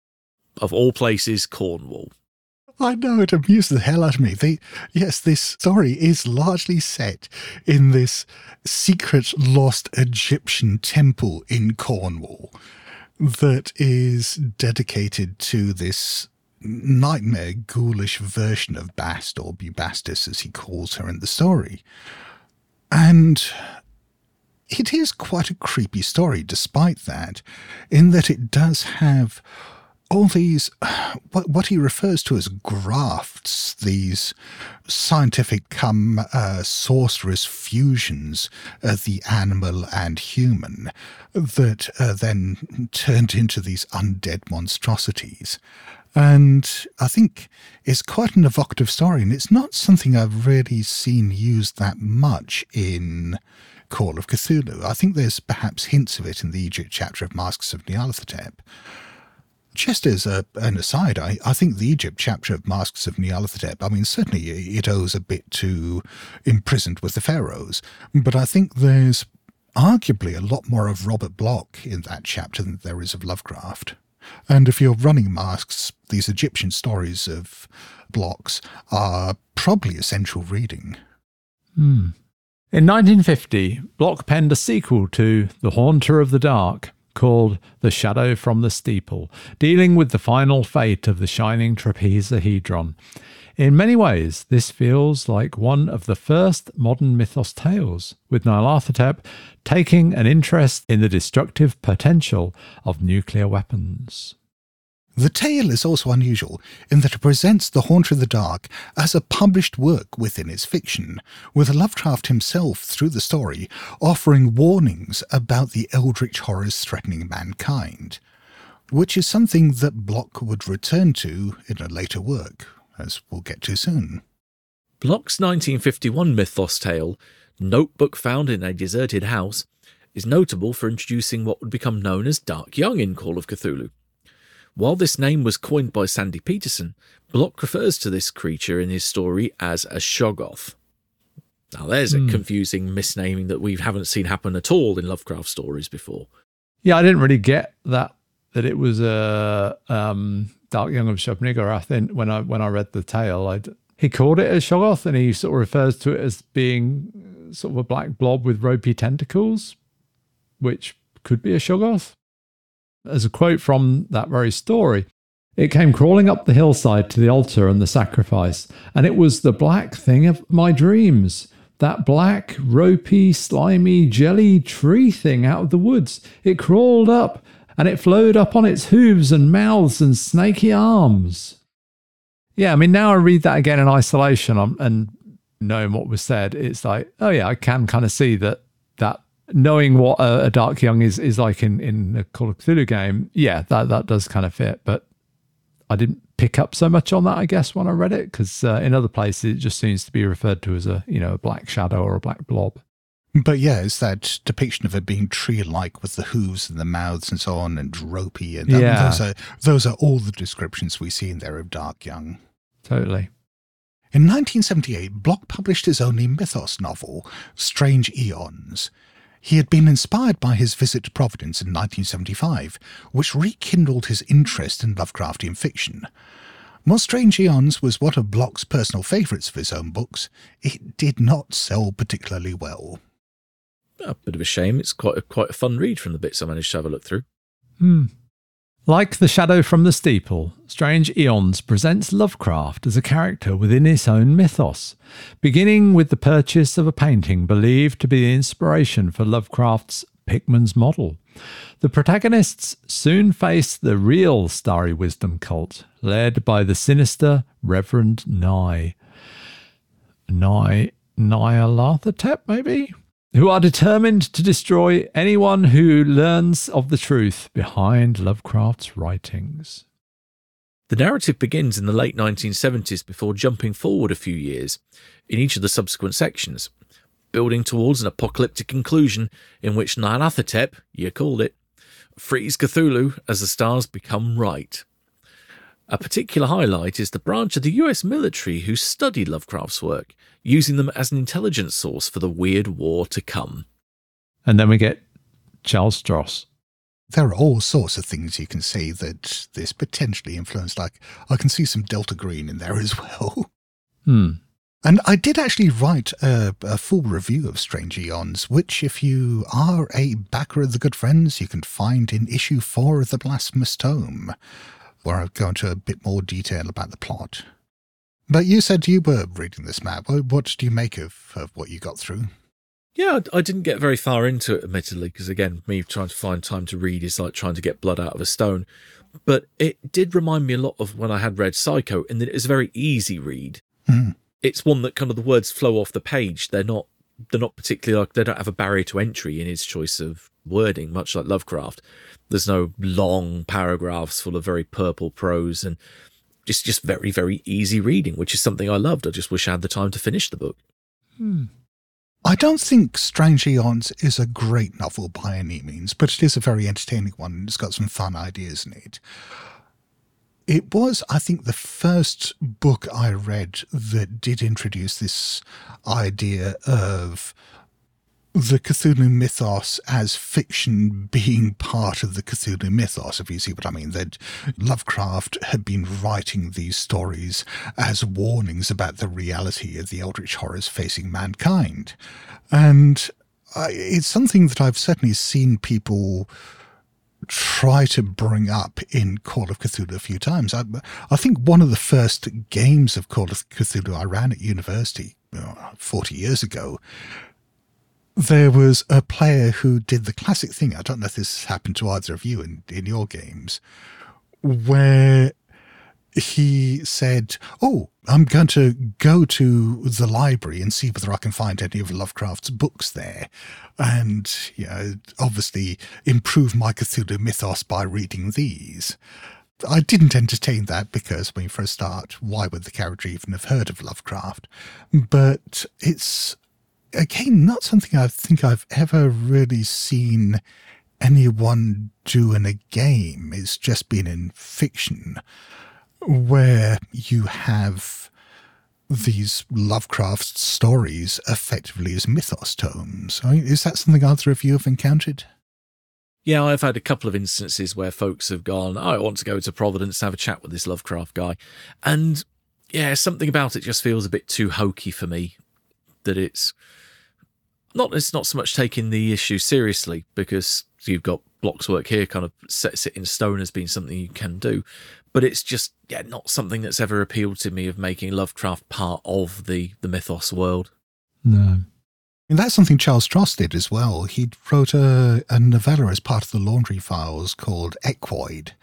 Of all places, Cornwall. I know, it amused the hell out of me. This story is largely set in this secret lost Egyptian temple in Cornwall that is dedicated to this nightmare, ghoulish version of Bast, or Bubastis as he calls her in the story. And it is quite a creepy story despite that, in that it does have all these, what he refers to as grafts, these scientific sorcerous fusions of the animal and human that then turned into these undead monstrosities. And I think it's quite an evocative story, and it's not something I've really seen used that much in Call of Cthulhu. I think there's perhaps hints of it in the Egypt chapter of Masks of Nyarlathotep. Just as an aside, I think the Egypt chapter of Masks of Nyarlathotep, I mean, certainly it owes a bit to Imprisoned with the Pharaohs, but I think there's arguably a lot more of Robert Bloch in that chapter than there is of Lovecraft. And if you're running Masks, these Egyptian stories of Bloch's are probably essential reading. In 1950, Bloch penned a sequel to The Haunter of the Dark, called The Shadow from the Steeple, dealing with the final fate of the shining trapezahedron. In many ways, this feels like one of the first modern mythos tales, with Nyarlathotep taking an interest in the destructive potential of nuclear weapons. The tale is also unusual in that it presents The Haunter of the Dark as a published work within its fiction, with Lovecraft himself, through the story, offering warnings about the eldritch horrors threatening mankind, which is something that Bloch would return to in a later work, as we'll get to soon. Bloch's 1951 mythos tale, Notebook Found in a Deserted House, is notable for introducing what would become known as Dark Young in Call of Cthulhu. While this name was coined by Sandy Peterson, Bloch refers to this creature in his story as a Shoggoth. Now there's a confusing misnaming that we haven't seen happen at all in Lovecraft stories before. Yeah, I didn't really get that it was a Dark Young of Shub-Niggurath. I think when I read the tale, he called it a Shoggoth, and he sort of refers to it as being sort of a black blob with ropey tentacles, which could be a Shoggoth. As a quote from that very story, it came crawling up the hillside to the altar and the sacrifice, and it was the black thing of my dreams, that black, ropey, slimy, jelly tree thing out of the woods. It crawled up, and it flowed up on its hooves and mouths and snaky arms. Yeah, I mean, now I read that again in isolation and knowing what was said, it's like, oh yeah, I can kind of see that knowing what a Dark Young is like in the Call of Cthulhu game, yeah, that does kind of fit. But I didn't pick up so much on that, I guess, when I read it, because in other places it just seems to be referred to as a black shadow or a black blob. But yeah, it's that depiction of it being tree-like with the hooves and the mouths and so on, and ropey, and those are all the descriptions we see in there of Dark Young. Totally. In 1978, Bloch published his only mythos novel, Strange Eons. He had been inspired by his visit to Providence in 1975, which rekindled his interest in Lovecraftian fiction. While Strange Eons was one of Bloch's personal favourites of his own books, it did not sell particularly well. A bit of a shame. It's quite a fun read from the bits I managed to have a look through. Like The Shadow from the Steeple, Strange Eons presents Lovecraft as a character within his own mythos, beginning with the purchase of a painting believed to be the inspiration for Lovecraft's Pickman's Model. The protagonists soon face the real Starry Wisdom cult, led by the sinister Reverend Nyarlathotep, maybe? Who are determined to destroy anyone who learns of the truth behind Lovecraft's writings. The narrative begins in the late 1970s before jumping forward a few years in each of the subsequent sections, building towards an apocalyptic conclusion in which Nyarlathotep, you called it, frees Cthulhu as the stars become right. A particular highlight is the branch of the US military who studied Lovecraft's work, using them as an intelligence source for the weird war to come. And then we get Charles Stross. There are all sorts of things you can see that this potentially influenced. Like, I can see some Delta Green in there as well. And I did actually write a full review of Strange Eons, which, if you are a backer of the Good Friends, you can find in issue 4 of the Blasphemous Tome. where I'll go into a bit more detail about the plot. But you said you were reading this, Matt. What do you make of what you got through? Yeah, I didn't get very far into it, admittedly, because again, me trying to find time to read is like trying to get blood out of a stone. But it did remind me a lot of when I had read Psycho, in that it was a very easy read. Mm. It's one that kind of the words flow off the page. They're not particularly like, they don't have a barrier to entry in its choice of wording, much like Lovecraft. There's no long paragraphs full of very purple prose, and just very, very easy reading, which is something I loved. I just wish I had the time to finish the book. I don't think Strange Eons is a great novel by any means, but it is a very entertaining one, and it's got some fun ideas in it. It was, I think, the first book I read that did introduce this idea of the Cthulhu mythos as fiction being part of the Cthulhu mythos, if you see what I mean. That Lovecraft had been writing these stories as warnings about the reality of the eldritch horrors facing mankind. And it's something that I've certainly seen people try to bring up in Call of Cthulhu a few times. I think one of the first games of Call of Cthulhu I ran at university 40 years ago, there was a player who did the classic thing. I don't know if this happened to either of you in your games, where he said, "Oh, I'm going to go to the library and see whether I can find any of Lovecraft's books there, and obviously improve my Cthulhu mythos by reading these." I didn't entertain that because, when you first start, why would the character even have heard of Lovecraft? But it's, again, not something I think I've ever really seen anyone do in a game. It's just been in fiction, where you have these Lovecraft stories effectively as mythos tomes. Is that something either of you have encountered? Yeah, I've had a couple of instances where folks have gone, I want to go to Providence and have a chat with this Lovecraft guy. And yeah, something about it just feels a bit too hokey for me, that it's not so much taking the issue seriously, because you've got Block's work here kind of sets it in stone as being something you can do. But it's just, not something that's ever appealed to me, of making Lovecraft part of the mythos world. No. And that's something Charles Stross did as well. He wrote a novella as part of the Laundry Files called Equoid,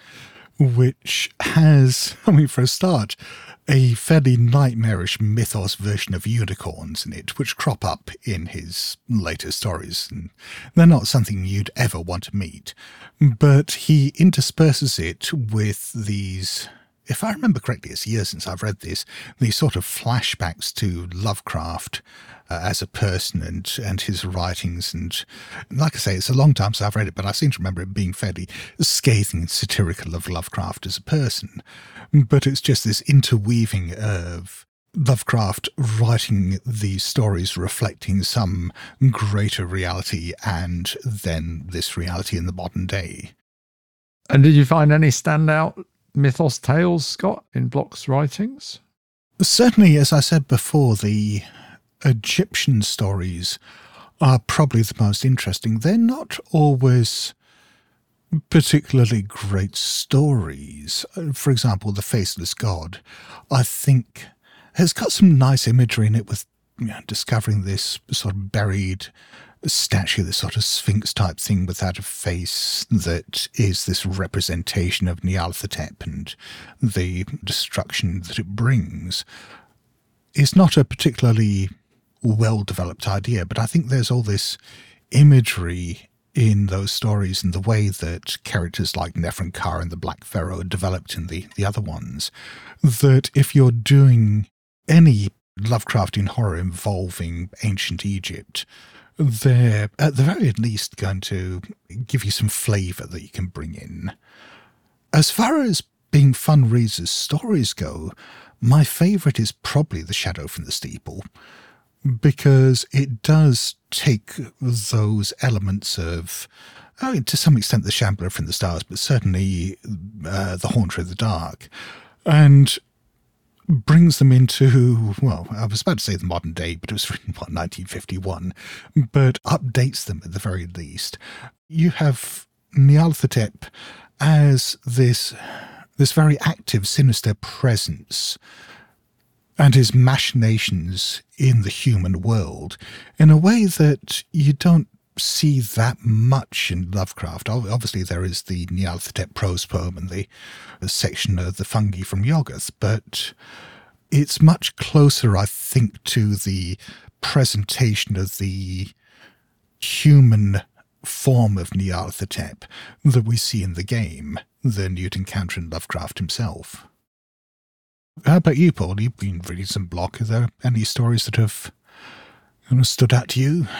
which has, for a start, a fairly nightmarish mythos version of unicorns in it, which crop up in his later stories. And they're not something you'd ever want to meet. But he intersperses it with these, if I remember correctly, it's years since I've read this, these sort of flashbacks to Lovecraft as a person and his writings. And like I say, it's a long time since I've read it, but I seem to remember it being fairly scathing and satirical of Lovecraft as a person. But it's just this interweaving of Lovecraft writing these stories reflecting some greater reality, and then this reality in the modern day. And did you find any standout mythos tales, Scott, in Block's writings? Certainly, as I said before, the Egyptian stories are probably the most interesting. They're not always particularly great stories. For example, The Faceless God, I think, has got some nice imagery in it, with discovering this sort of buried statue, this sort of sphinx type thing without a face, that is this representation of Nyarlathotep and the destruction that it brings. It's not a particularly well-developed idea, but I think there's all this imagery in those stories, and the way that characters like Nefernkar and the Black Pharaoh are developed in the other ones, that if you're doing any Lovecraftian horror involving ancient Egypt, they're at the very least going to give you some flavour that you can bring in. As far as being fun reads as stories go, my favourite is probably The Shadow from the Steeple, because it does take those elements of, to some extent, The Shambler from the Stars, but certainly The Haunter of the Dark, and brings them into, well, I was about to say the modern day, but it was written, 1951, but updates them at the very least. You have Nyarlathotep as this this very active, sinister presence and his machinations in the human world in a way that you don't see that much in Lovecraft. Obviously, there is the Nyarlathotep prose poem and the section of the fungi from Yoggoth, but it's much closer, I think, to the presentation of the human form of Nyarlathotep that we see in the game than you'd encounter in Lovecraft himself. How about you, Paul? You've been reading some Block. Are there any stories that have stood out to you?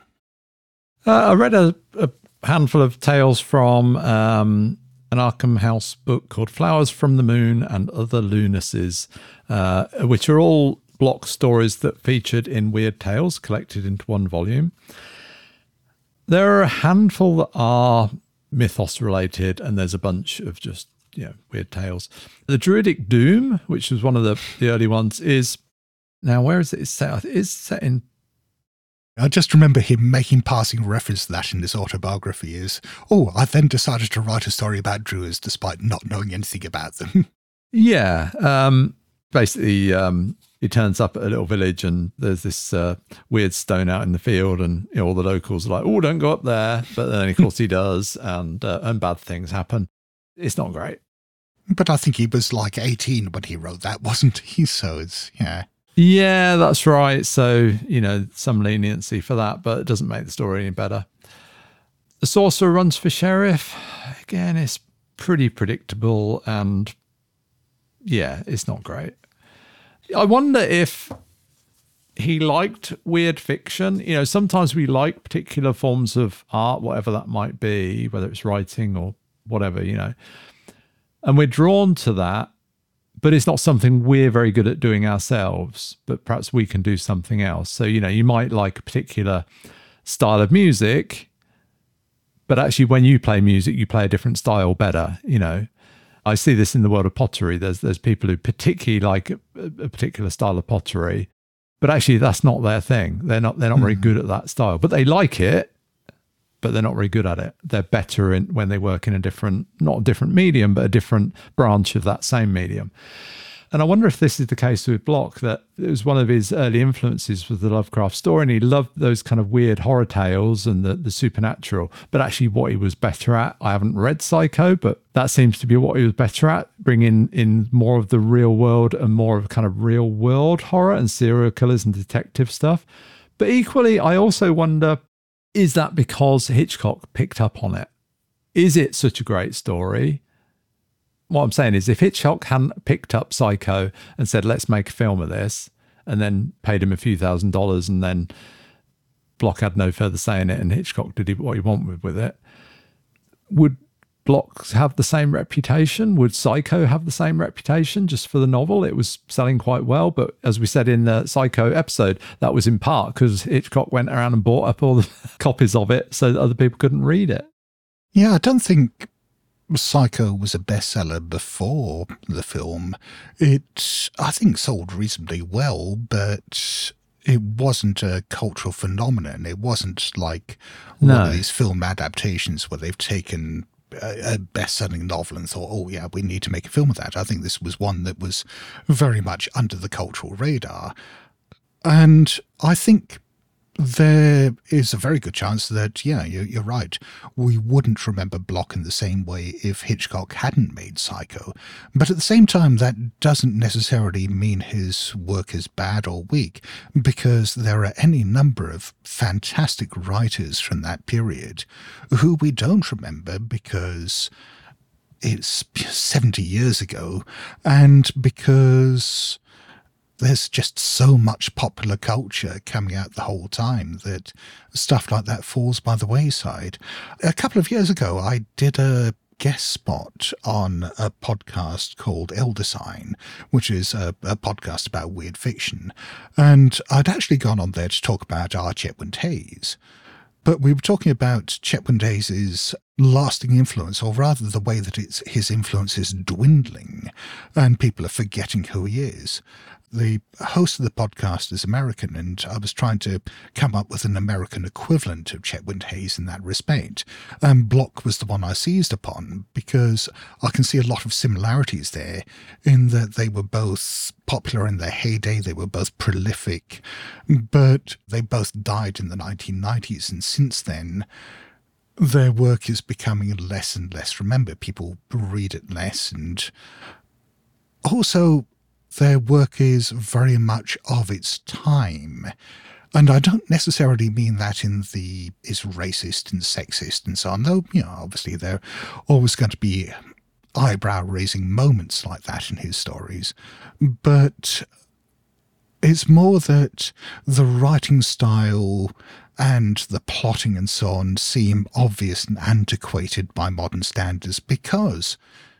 I read a handful of tales from an Arkham House book called Flowers from the Moon and Other Lunacies, which are all Block stories that featured in Weird Tales collected into one volume. There are a handful that are mythos related, and there's a bunch of just weird tales. The Druidic Doom, which was one of the early ones, is now where is it? It's set in. I just remember him making passing reference to that in his autobiography. I then decided to write a story about druids despite not knowing anything about them. Yeah, basically, he turns up at a little village and there's this weird stone out in the field, and all the locals are like, "Oh, don't go up there." But then, of course, he does, and bad things happen. It's not great. But I think he was like 18 when he wrote that, wasn't he? So it's, yeah. Yeah, that's right. So, some leniency for that, but it doesn't make the story any better. The Sorcerer Runs for Sheriff. Again, it's pretty predictable, and yeah, it's not great. I wonder if he liked weird fiction. Sometimes we like particular forms of art, whatever that might be, whether it's writing or whatever, and we're drawn to that, but it's not something we're very good at doing ourselves, but perhaps we can do something else. So, you might like a particular style of music, but actually when you play music, you play a different style better. I see this in the world of pottery. There's people who particularly like a particular style of pottery, but actually that's not their thing. They're not very good at that style, but they like it, but they're not very good at it. They're better when they work in not a different medium, but a different branch of that same medium. And I wonder if this is the case with Block, that it was one of his early influences with the Lovecraft story, and he loved those kind of weird horror tales and the supernatural. But actually what he was better at, I haven't read Psycho, but that seems to be what he was better at, bringing in more of the real world and more of kind of real world horror and serial killers and detective stuff. But equally, I also wonder, is that because Hitchcock picked up on it? Is it such a great story? What I'm saying is, if Hitchcock hadn't picked up Psycho and said, let's make a film of this, and then paid him a few $1,000s, and then Block had no further say in it, and Hitchcock did what he wanted with it, would Block have the same reputation? Would Psycho have the same reputation just for the novel? It was selling quite well, but as we said in the Psycho episode, that was in part because Hitchcock went around and bought up all the copies of it so that other people couldn't read it. Yeah, I don't think Psycho was a bestseller before the film. It, I think, sold reasonably well, but it wasn't a cultural phenomenon. It wasn't like one of these film adaptations where they've taken a best-selling novel and thought, oh yeah, we need to make a film of that. I think this was one that was very much under the cultural radar. And I think there is a very good chance that, yeah, you're right. We wouldn't remember Block in the same way if Hitchcock hadn't made Psycho. But at the same time, that doesn't necessarily mean his work is bad or weak, because there are any number of fantastic writers from that period who we don't remember because it's 70 years ago, and because there's just so much popular culture coming out the whole time that stuff like that falls by the wayside. A couple of years ago, I did a guest spot on a podcast called Elder Sign, which is a podcast about weird fiction. And I'd actually gone on there to talk about R. Chetwynd Hayes. But we were talking about Chetwynd Hayes' lasting influence, or rather the way that his influence is dwindling and people are forgetting who he is. The host of the podcast is American, and I was trying to come up with an American equivalent of Chetwynd Hayes in that respect. Block was the one I seized upon because I can see a lot of similarities there in that they were both popular in their heyday, they were both prolific, but they both died in the 1990s, and since then their work is becoming less and less remembered. People read it less, and also their work is very much of its time. And I don't necessarily mean that in the is racist and sexist and so on, though, obviously there are always going to be eyebrow-raising moments like that in his stories. But it's more that the writing style and the plotting and so on seem obvious and antiquated by modern standards because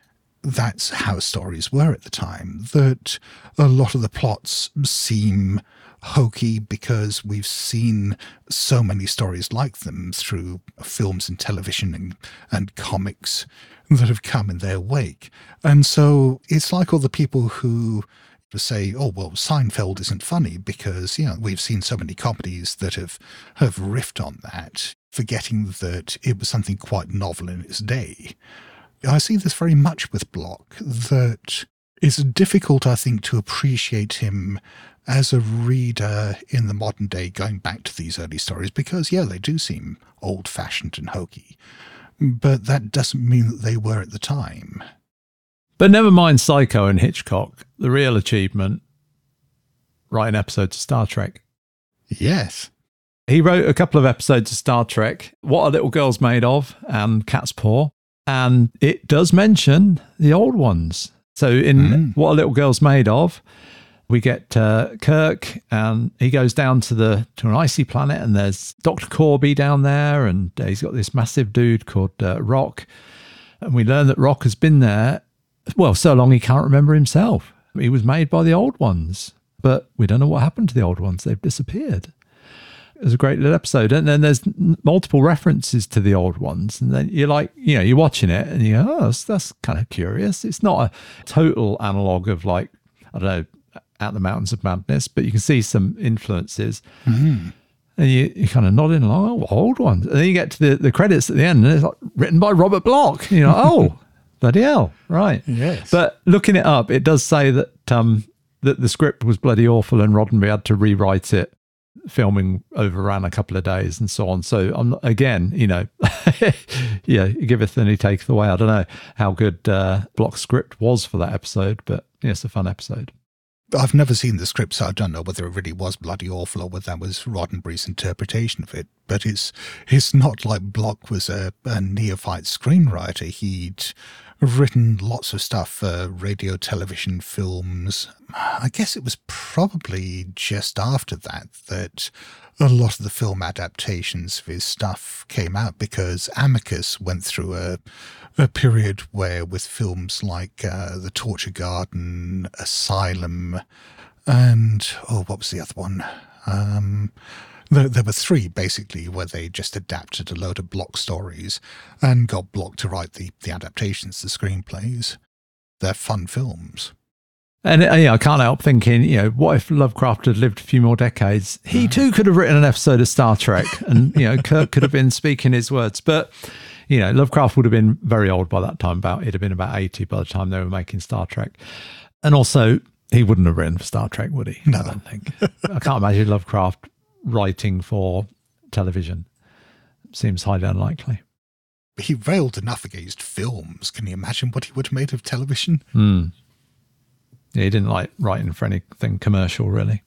that's how stories were at the time, that a lot of the plots seem hokey because we've seen so many stories like them through films and television and comics that have come in their wake. And so it's like all the people who say, oh, well, Seinfeld isn't funny because, we've seen so many comedies that have riffed on that, forgetting that it was something quite novel in its day. I see this very much with Block, that it's difficult, I think, to appreciate him as a reader in the modern day going back to these early stories because, they do seem old-fashioned and hokey, but that doesn't mean that they were at the time. But never mind Psycho and Hitchcock, the real achievement, writing episodes of Star Trek. Yes. He wrote a couple of episodes of Star Trek, What Are Little Girls Made Of and Cat's Paw. And it does mention the old ones. So in What Are Little Girls Made Of, we get Kirk, and he goes down to an icy planet, and there's Dr. Corby down there, and he's got this massive dude called Rock. And we learn that Rock has been there, well, so long he can't remember himself. He was made by the old ones, but we don't know what happened to the old ones. They've disappeared. It was a great little episode. And then there's multiple references to the old ones. And then you're like, you're watching it and you go, oh, that's kind of curious. It's not a total analogue of like, I don't know, Out the Mountains of Madness, but you can see some influences. Mm-hmm. And you're kind of nodding along, oh, old ones. And then you get to the credits at the end and it's like written by Robert Bloch. And you're like, oh, bloody hell. Right. Yes. But looking it up, it does say that that the script was bloody awful and Roddenberry had to rewrite it. Filming overran a couple of days and so on. So I'm again, he giveth and he taketh away. I don't know how good Bloch's script was for that episode, but it's a fun episode. I've never seen the script, so I don't know whether it really was bloody awful or whether that was Roddenberry's interpretation of it. But it's not like Bloch was a neophyte screenwriter. He'd written lots of stuff for radio, television, films. I guess it was probably just after that a lot of the film adaptations of his stuff came out because Amicus went through a period where with films like The Torture Garden, Asylum, and, what was the other one? There were three, basically, where they just adapted a load of Bloch stories and got Bloch to write the adaptations, the screenplays. They're fun films. And I can't help thinking, what if Lovecraft had lived a few more decades? He too could have written an episode of Star Trek and, Kirk could have been speaking his words. But, Lovecraft would have been very old by that time. He'd have been about 80 by the time they were making Star Trek. And also, he wouldn't have written for Star Trek, would he? No. I don't think. I can't imagine Lovecraft writing for television. Seems highly unlikely. He railed enough against films. Can you imagine what he would have made of television? Yeah, he didn't like writing for anything commercial, really.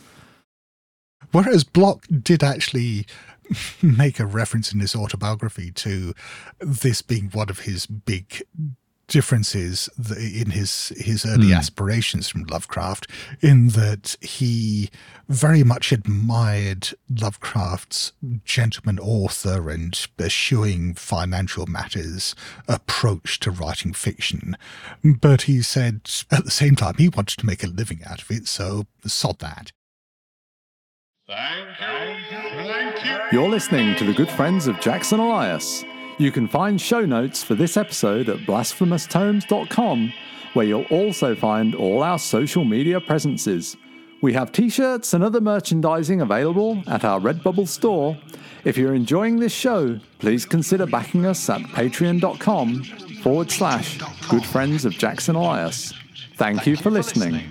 Whereas Bloch did actually make a reference in his autobiography to this being one of his big differences in his early aspirations from Lovecraft, in that he very much admired Lovecraft's gentleman author and eschewing financial matters approach to writing fiction. But he said at the same time he wanted to make a living out of it, so sod that. Thank you. You're listening to the good friends of Jackson Elias. You can find show notes for this episode at blasphemoustomes.com, where you'll also find all our social media presences. We have t-shirts and other merchandising available at our Redbubble store. If you're enjoying this show, please consider backing us at patreon.com/Good Friends of Jackson Elias. Thank you for listening.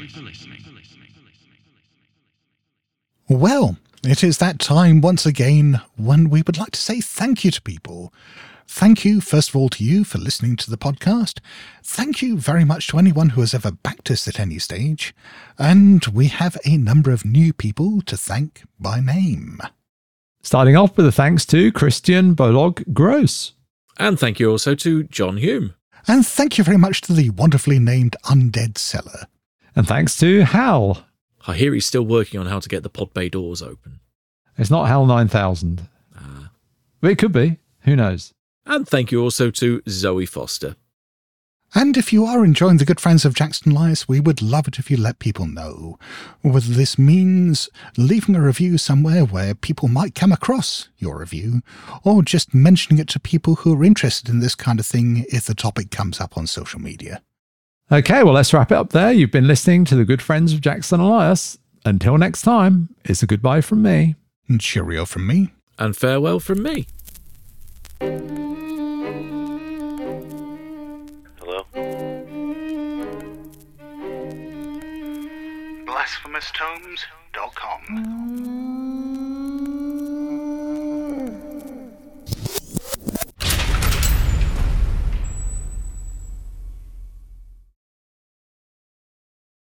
Well, it is that time once again when we would like to say thank you to people. Thank you, first of all, to you for listening to the podcast. Thank you very much to anyone who has ever backed us at any stage. And we have a number of new people to thank by name. Starting off with a thanks to Christian Bolog Gross. And thank you also to John Hume. And thank you very much to the wonderfully named Undead Seller. And thanks to Hal. I hear he's still working on how to get the pod bay doors open. It's not Hal 9000. But it could be. Who knows? And thank you also to Zoe Foster. And if you are enjoying the Good Friends of Jackson Elias, we would love it if you let people know. Whether this means leaving a review somewhere where people might come across your review, or just mentioning it to people who are interested in this kind of thing if the topic comes up on social media. Okay, well, let's wrap it up there. You've been listening to the Good Friends of Jackson Elias. Until next time, it's a goodbye from me. And cheerio from me. And farewell from me. Hello? Blasphemous tomes?